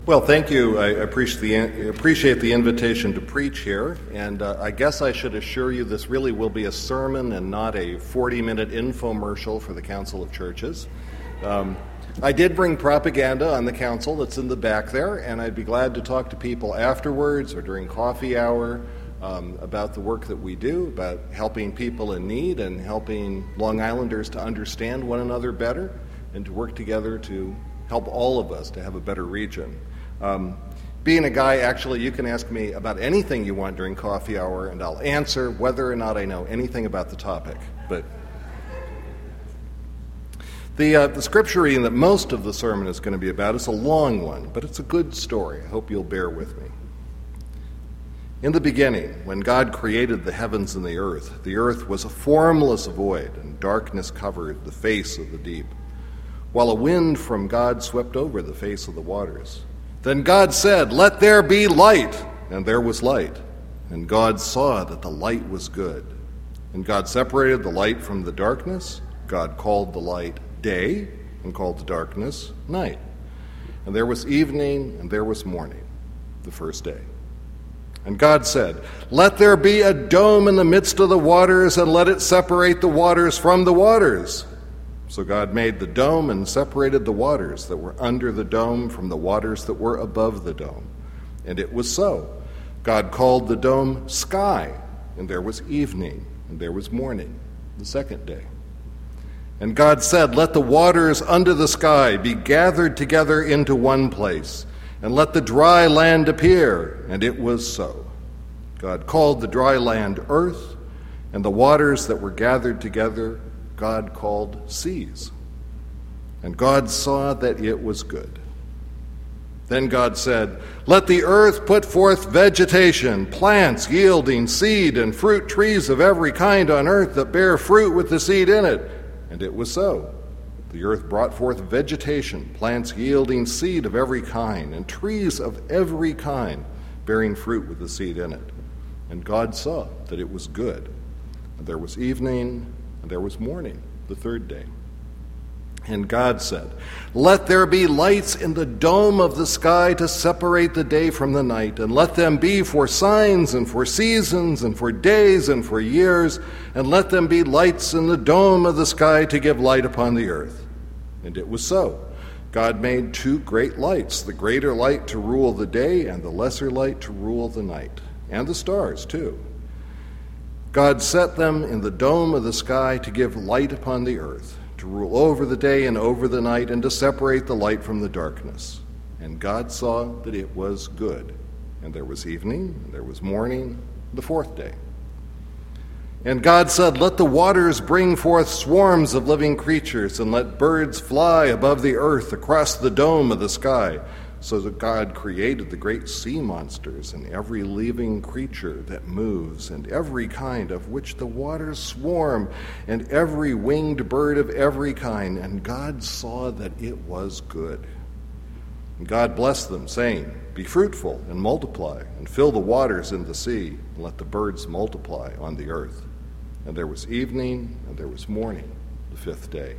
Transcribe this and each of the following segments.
Well, thank you. I appreciate the invitation to preach here, and I guess I should assure you this really will be a sermon and not a 40-minute infomercial for the Council of Churches. I did bring propaganda on the council that's in the back there, and I'd be glad to talk to people afterwards or during coffee hour about the work that we do, about helping people in need and helping Long Islanders to understand one another better and to work together to help all of us to have a better region. Being a guy, actually, you can ask me about anything you want during coffee hour, and I'll answer whether or not I know anything about the topic. But the scripture reading that most of the sermon is going to be about is a long one, but it's a good story. I hope you'll bear with me. In the beginning, when God created the heavens and the earth was a formless void, and darkness covered the face of the deep, while a wind from God swept over the face of the waters. Then God said, "Let there be light," and there was light. And God saw that the light was good. And God separated the light from the darkness. God called the light day, and called the darkness night. And there was evening, and there was morning, the first day. And God said, "Let there be a dome in the midst of the waters, and let it separate the waters from the waters." So God made the dome and separated the waters that were under the dome from the waters that were above the dome. And it was so. God called the dome sky, and there was evening, and there was morning, the second day. And God said, "Let the waters under the sky be gathered together into one place, and let the dry land appear." And it was so. God called the dry land earth, and the waters that were gathered together God called seas. And God saw that it was good. Then God said, "Let the earth put forth vegetation, plants yielding seed and fruit, trees of every kind on earth that bear fruit with the seed in it." And it was so. The earth brought forth vegetation, plants yielding seed of every kind, and trees of every kind bearing fruit with the seed in it. And God saw that it was good. And there was evening, and there was morning, the third day. And God said, "Let there be lights in the dome of the sky to separate the day from the night, and let them be for signs and for seasons and for days and for years, and let them be lights in the dome of the sky to give light upon the earth." And it was so. God made two great lights, the greater light to rule the day and the lesser light to rule the night, and the stars too. God set them in the dome of the sky to give light upon the earth, to rule over the day and over the night, and to separate the light from the darkness. And God saw that it was good. And there was evening, and there was morning, the fourth day. And God said, "Let the waters bring forth swarms of living creatures, and let birds fly above the earth across the dome of the sky." So that God created the great sea monsters and every living creature that moves, and every kind of which the waters swarm, and every winged bird of every kind. And God saw that it was good. And God blessed them, saying, "Be fruitful and multiply, and fill the waters in the sea, and let the birds multiply on the earth." And there was evening, and there was morning, the fifth day.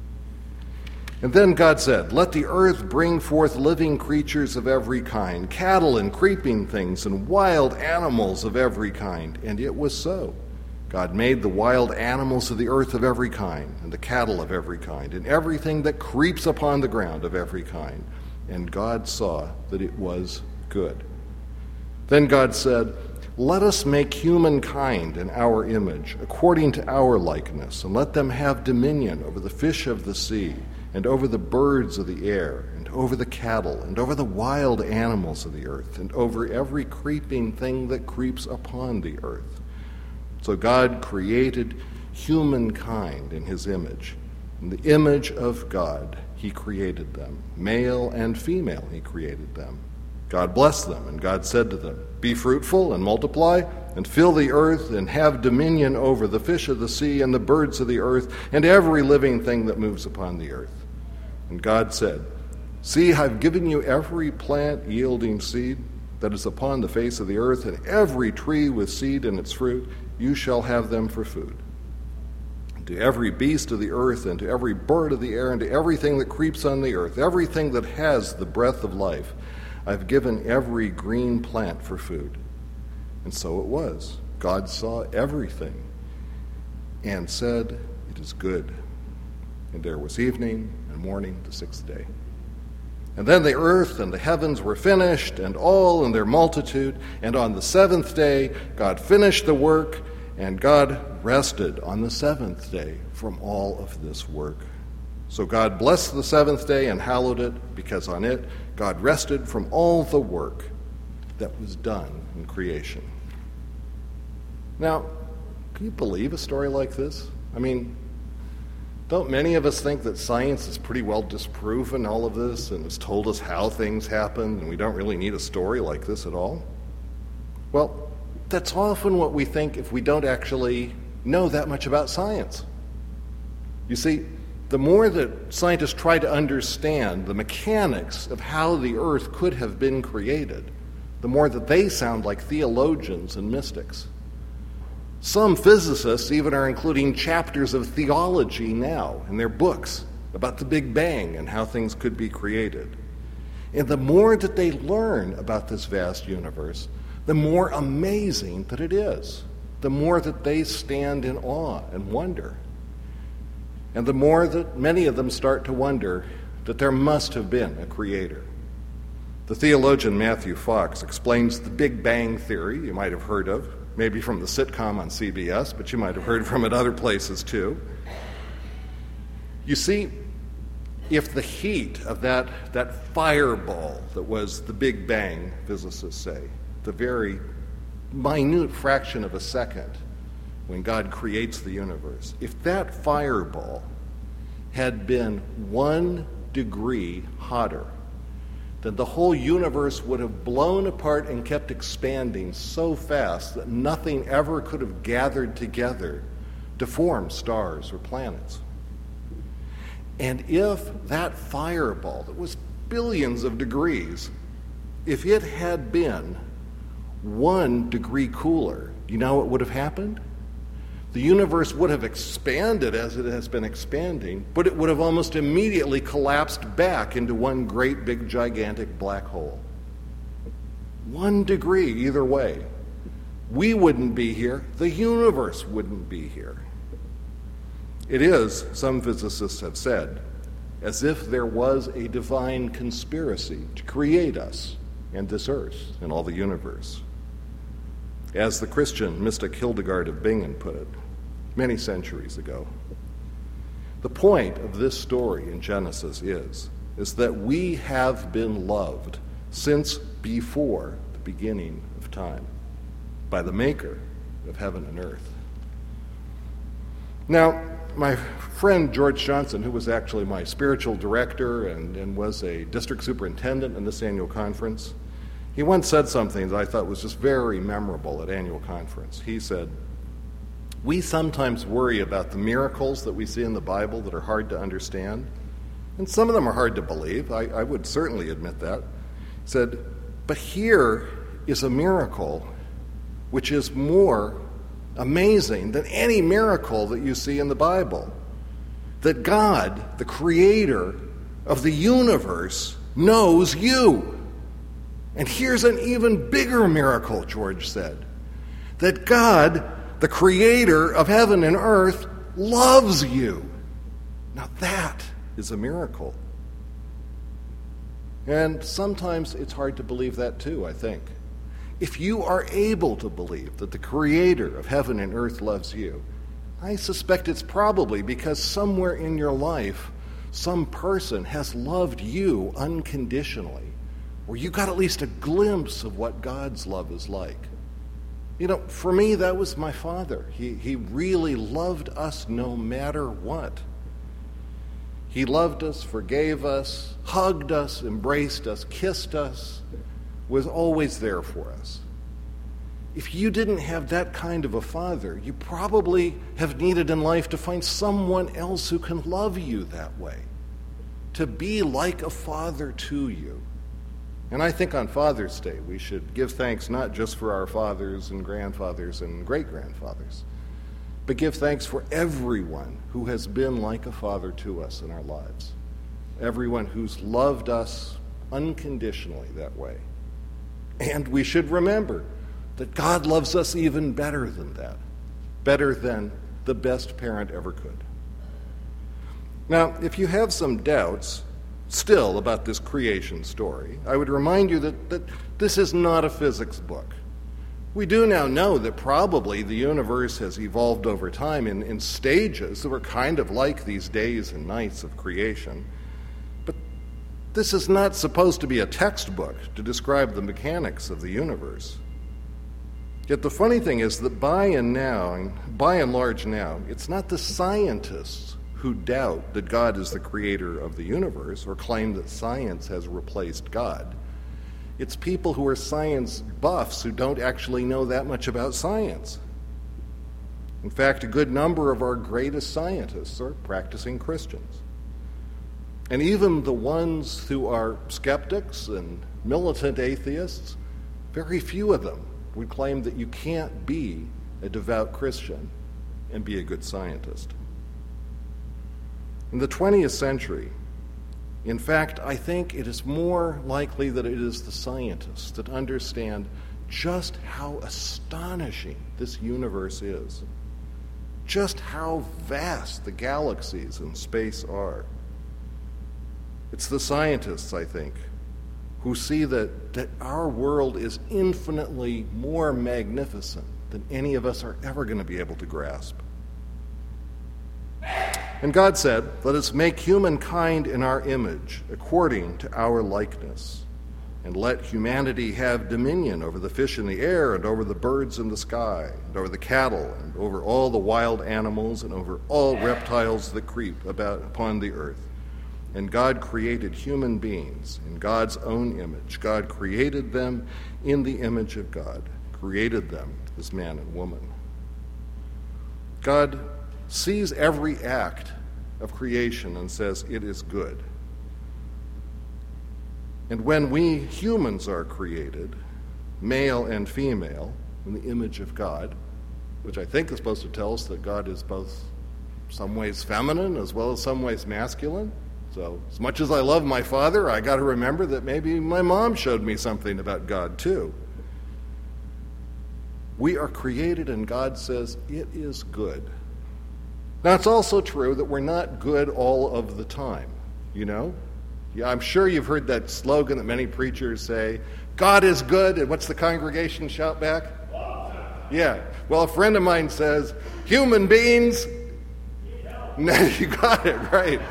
And then God said, "Let the earth bring forth living creatures of every kind, cattle and creeping things, and wild animals of every kind." And it was so. God made the wild animals of the earth of every kind, and the cattle of every kind, and everything that creeps upon the ground of every kind. And God saw that it was good. Then God said, "Let us make humankind in our image, according to our likeness, and let them have dominion over the fish of the sea, and over the birds of the air, and over the cattle, and over the wild animals of the earth, and over every creeping thing that creeps upon the earth." So God created humankind in his image. In the image of God, he created them. Male and female, he created them. God blessed them, and God said to them, "Be fruitful and multiply, and fill the earth, and have dominion over the fish of the sea, and the birds of the earth, and every living thing that moves upon the earth." And God said, "See, I've given you every plant yielding seed that is upon the face of the earth, and every tree with seed in its fruit. You shall have them for food. And to every beast of the earth, and to every bird of the air, and to everything that creeps on the earth, everything that has the breath of life, I've given every green plant for food." And so it was. God saw everything and said, "It is good." And there was evening and morning the sixth day. And then the earth and the heavens were finished, and all in their multitude. And on the seventh day, God finished the work, and God rested on the seventh day from all of this work. So God blessed the seventh day and hallowed it, because on it God rested from all the work that was done in creation. Now, can you believe a story like this? I mean, don't many of us think that science has pretty well disproven all of this and has told us how things happen, and we don't really need a story like this at all? Well, that's often what we think if we don't actually know that much about science. You see, the more that scientists try to understand the mechanics of how the earth could have been created, the more that they sound like theologians and mystics. Some physicists even are including chapters of theology now in their books about the Big Bang and how things could be created. And the more that they learn about this vast universe, the more amazing that it is, the more that they stand in awe and wonder. And the more that many of them start to wonder that there must have been a creator. The theologian Matthew Fox explains the Big Bang theory you might have heard of, maybe from the sitcom on CBS, but you might have heard from it other places too. You see, if the heat of that fireball that was the Big Bang, physicists say, the very minute fraction of a second when God creates the universe, if that fireball had been 1 degree hotter, then the whole universe would have blown apart and kept expanding so fast that nothing ever could have gathered together to form stars or planets. And if that fireball that was billions of degrees, if it had been 1 degree cooler, you know what would have happened? The universe would have expanded as it has been expanding, but it would have almost immediately collapsed back into one great big gigantic black hole. 1 degree either way. We wouldn't be here, the universe wouldn't be here. It is, some physicists have said, as if there was a divine conspiracy to create us and this earth and all the universe. As the Christian mystic Hildegard of Bingen put it many centuries ago, the point of this story in Genesis is that we have been loved since before the beginning of time by the Maker of heaven and earth. Now, my friend George Johnson, who was actually my spiritual director and was a district superintendent in this annual conference, he once said something that I thought was just very memorable at annual conference. He said, "We sometimes worry about the miracles that we see in the Bible that are hard to understand, and some of them are hard to believe. I would certainly admit that." He said, "But here is a miracle which is more amazing than any miracle that you see in the Bible. That God, the creator of the universe, knows you. And here's an even bigger miracle," George said, "that God, the creator of heaven and earth, loves you. Now that is a miracle." And sometimes it's hard to believe that too, I think. If you are able to believe that the creator of heaven and earth loves you, I suspect it's probably because somewhere in your life, some person has loved you unconditionally, or you got at least a glimpse of what God's love is like. You know, for me, that was my father. He really loved us no matter what. He loved us, forgave us, hugged us, embraced us, kissed us, was always there for us. If you didn't have that kind of a father, you probably have needed in life to find someone else who can love you that way, to be like a father to you. And I think on Father's Day, we should give thanks not just for our fathers and grandfathers and great-grandfathers, but give thanks for everyone who has been like a father to us in our lives. Everyone who's loved us unconditionally that way. And we should remember that God loves us even better than that, better than the best parent ever could. Now, if you have some doubts still about this creation story, I would remind you that this is not a physics book. We do now know that probably the universe has evolved over time in stages that were kind of like these days and nights of creation. But this is not supposed to be a textbook to describe the mechanics of the universe. Yet the funny thing is that by and large now, it's not the scientists who doubt that God is the creator of the universe or claim that science has replaced God. It's people who are science buffs who don't actually know that much about science. In fact, a good number of our greatest scientists are practicing Christians. And even the ones who are skeptics and militant atheists, very few of them would claim that you can't be a devout Christian and be a good scientist. In the 20th century, in fact, I think it is more likely that it is the scientists that understand just how astonishing this universe is, just how vast the galaxies and space are. It's the scientists, I think, who see that our world is infinitely more magnificent than any of us are ever going to be able to grasp. And God said, "Let us make humankind in our image, according to our likeness, and let humanity have dominion over the fish in the air, and over the birds in the sky, and over the cattle, and over all the wild animals, and over all reptiles that creep upon the earth." And God created human beings in God's own image. God created them in the image of God, created them as man and woman. God sees every act of creation and says it is good. And when we humans are created, male and female, in the image of God, which I think is supposed to tell us that God is both some ways feminine as well as some ways masculine. So as much as I love my father, I got to remember that maybe my mom showed me something about God too. We are created and God says it is good. Now, it's also true that we're not good all of the time, you know? Yeah, I'm sure you've heard that slogan that many preachers say, God is good, and what's the congregation shout back? Yeah, well, a friend of mine says, human beings, you got it, right.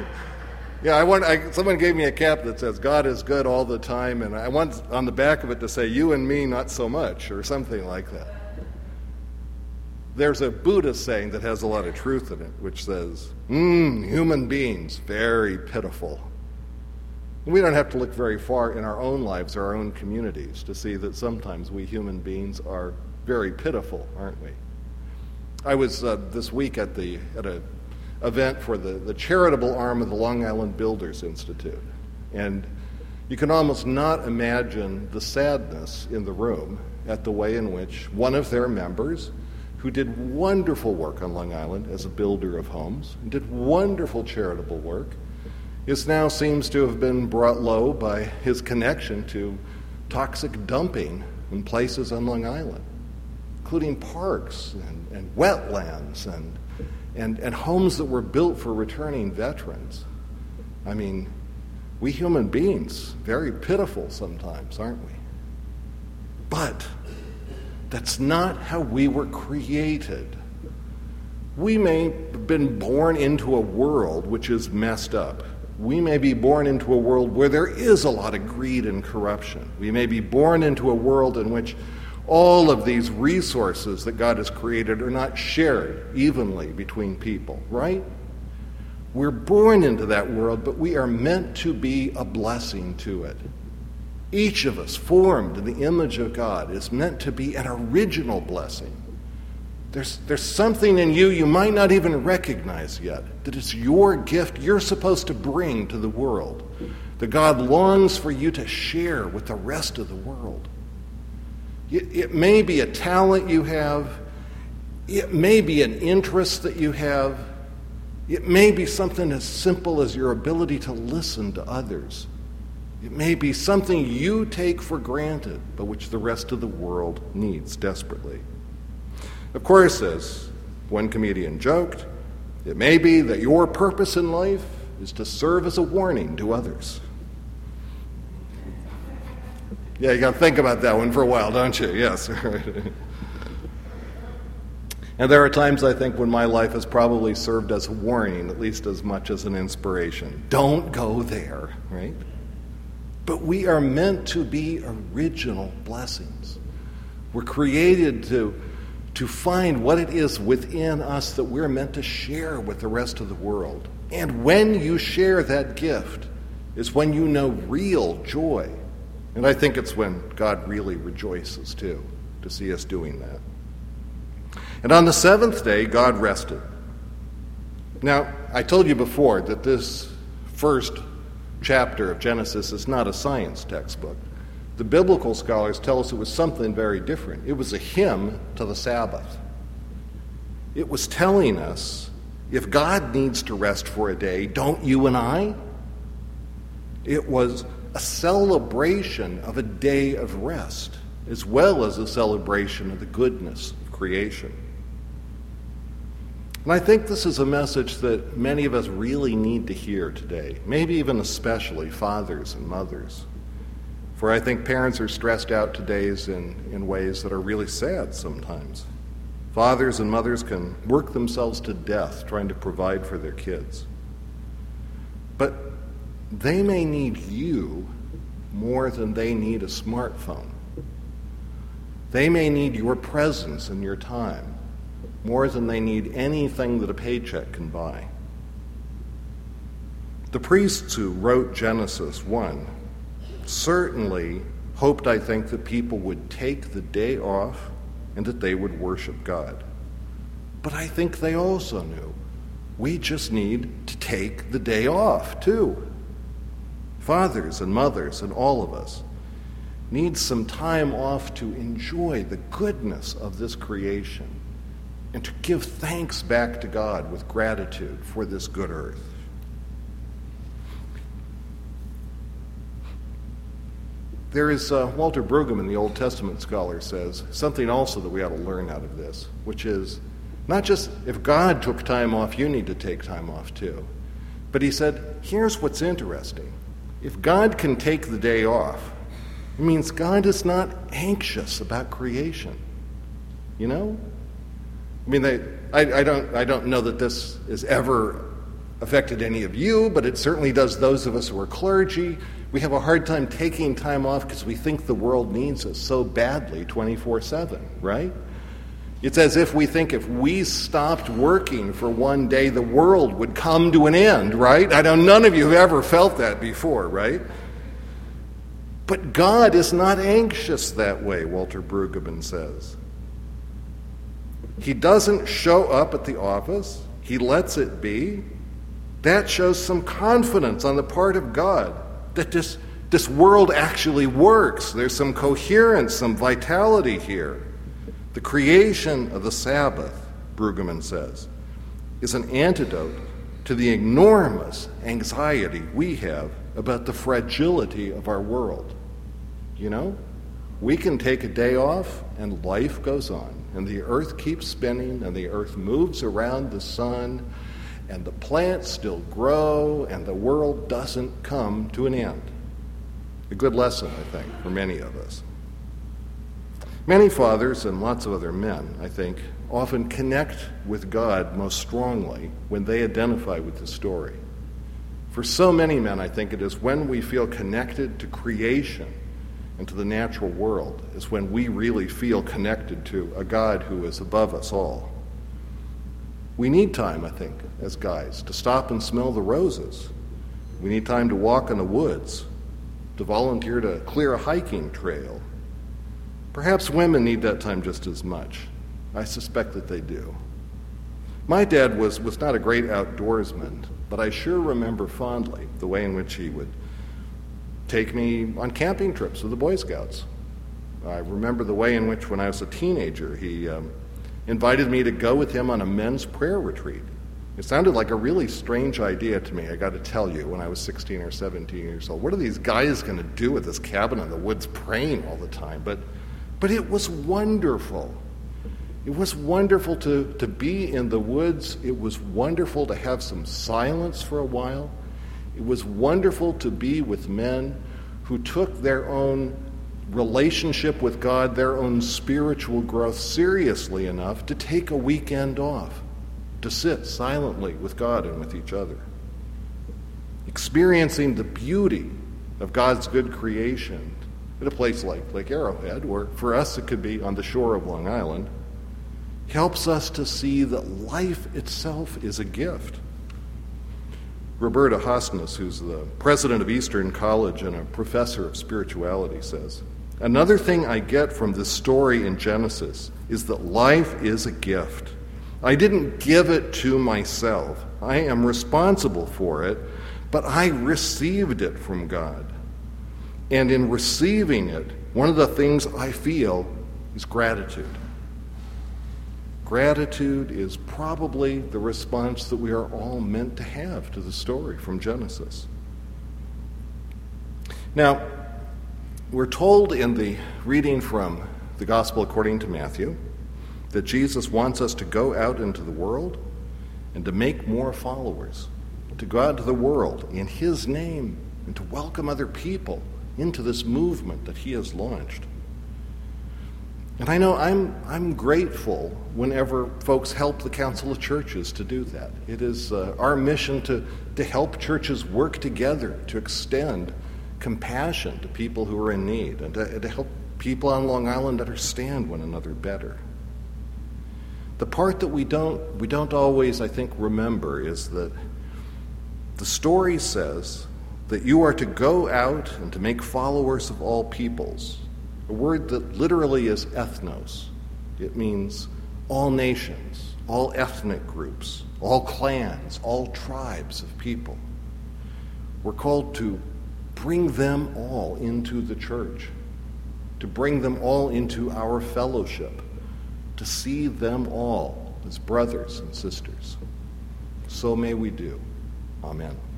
Yeah, someone gave me a cap that says, God is good all the time, and I want on the back of it to say, you and me, not so much, or something like that. There's a Buddhist saying that has a lot of truth in it, which says, human beings, very pitiful. We don't have to look very far in our own lives or our own communities to see that sometimes we human beings are very pitiful, aren't we? I was this week at an event for the charitable arm of the Long Island Builders Institute, and you can almost not imagine the sadness in the room at the way in which one of their members, who did wonderful work on Long Island as a builder of homes, and did wonderful charitable work, now seems to have been brought low by his connection to toxic dumping in places on Long Island, including parks and wetlands and homes that were built for returning veterans. I mean, we human beings, very pitiful sometimes, aren't we? But that's not how we were created. We may have been born into a world which is messed up. We may be born into a world where there is a lot of greed and corruption. We may be born into a world in which all of these resources that God has created are not shared evenly between people, right? We're born into that world, but we are meant to be a blessing to it. Each of us, formed in the image of God, is meant to be an original blessing. There's something in you might not even recognize yet, that it's your gift you're supposed to bring to the world, that God longs for you to share with the rest of the world. It may be a talent you have, it may be an interest that you have, it may be something as simple as your ability to listen to others. It may be something you take for granted, but which the rest of the world needs desperately. Of course, as one comedian joked, it may be that your purpose in life is to serve as a warning to others. Yeah, you got to think about that one for a while, don't you? Yes. And there are times, I think, when my life has probably served as a warning, at least as much as an inspiration. Don't go there, right? But we are meant to be original blessings. We're created to find what it is within us that we're meant to share with the rest of the world. And when you share that gift is when you know real joy. And I think it's when God really rejoices, too, to see us doing that. And on the seventh day, God rested. Now, I told you before that this first chapter of Genesis is not a science textbook. The biblical scholars tell us it was something very different. It was a hymn to the Sabbath. It was telling us, if God needs to rest for a day, don't you and I? It was a celebration of a day of rest, as well as a celebration of the goodness of creation. And I think this is a message that many of us really need to hear today, maybe even especially fathers and mothers. For I think parents are stressed out today in ways that are really sad sometimes. Fathers and mothers can work themselves to death trying to provide for their kids. But they may need you more than they need a smartphone. They may need your presence and your time more than they need anything that a paycheck can buy. The priests who wrote Genesis 1 certainly hoped, I think, that people would take the day off and that they would worship God. But I think they also knew we just need to take the day off, too. Fathers and mothers and all of us need some time off to enjoy the goodness of this creation and to give thanks back to God with gratitude for this good earth. There is, Walter Brueggemann, the Old Testament scholar, says something also that we ought to learn out of this, which is not just if God took time off, you need to take time off too. But he said, here's what's interesting. If God can take the day off, it means God is not anxious about creation. You know? I mean, I don't know that this has ever affected any of you, but it certainly does those of us who are clergy. We have a hard time taking time off because we think the world needs us so badly 24/7, right? It's as if we think if we stopped working for one day, the world would come to an end, right? I know none of you have ever felt that before, right? But God is not anxious that way, Walter Brueggemann says. He doesn't show up at the office. He lets it be. That shows some confidence on the part of God that this world actually works. There's some coherence, some vitality here. The creation of the Sabbath, Brueggemann says, is an antidote to the enormous anxiety we have about the fragility of our world. You know, we can take a day off and life goes on, and the earth keeps spinning, and the earth moves around the sun, and the plants still grow, and the world doesn't come to an end. A good lesson, I think, for many of us. Many fathers and lots of other men, I think, often connect with God most strongly when they identify with the story. For so many men, I think it is when we feel connected to creation and to the natural world is when we really feel connected to a God who is above us all. We need time, I think, as guys, to stop and smell the roses. We need time to walk in the woods, to volunteer to clear a hiking trail. Perhaps women need that time just as much. I suspect that they do. My dad was not a great outdoorsman, but I sure remember fondly the way in which he would take me on camping trips with the Boy Scouts. I remember the way in which, when I was a teenager, he invited me to go with him on a men's prayer retreat. It sounded like a really strange idea to me, I got to tell you, when I was 16 or 17 years old. What are these guys going to do with this cabin in the woods praying all the time? But it was wonderful. It was wonderful to be in the woods. It was wonderful to have some silence for a while. It was wonderful to be with men who took their own relationship with God, their own spiritual growth seriously enough to take a weekend off, to sit silently with God and with each other, experiencing the beauty of God's good creation at a place like Lake Arrowhead, or for us it could be on the shore of Long Island, helps us to see that life itself is a gift. Roberta Hosnes, who's the president of Eastern College and a professor of spirituality, says, "Another thing I get from this story in Genesis is that life is a gift. I didn't give it to myself. I am responsible for it, but I received it from God. And in receiving it, one of the things I feel is gratitude. Gratitude is probably the response that we are all meant to have to the story from Genesis." Now, we're told in the reading from the Gospel according to Matthew that Jesus wants us to go out into the world and to make more followers, to go out into the world in his name and to welcome other people into this movement that he has launched. And I know I'm grateful whenever folks help the Council of Churches to do that. It is our mission to help churches work together to extend compassion to people who are in need and to help people on Long Island understand one another better. The part that we don't always, I think, remember is that the story says that you are to go out and to make followers of all peoples, a word that literally is ethnos. It means all nations, all ethnic groups, all clans, all tribes of people. We're called to bring them all into the church, to bring them all into our fellowship, to see them all as brothers and sisters. So may we do. Amen.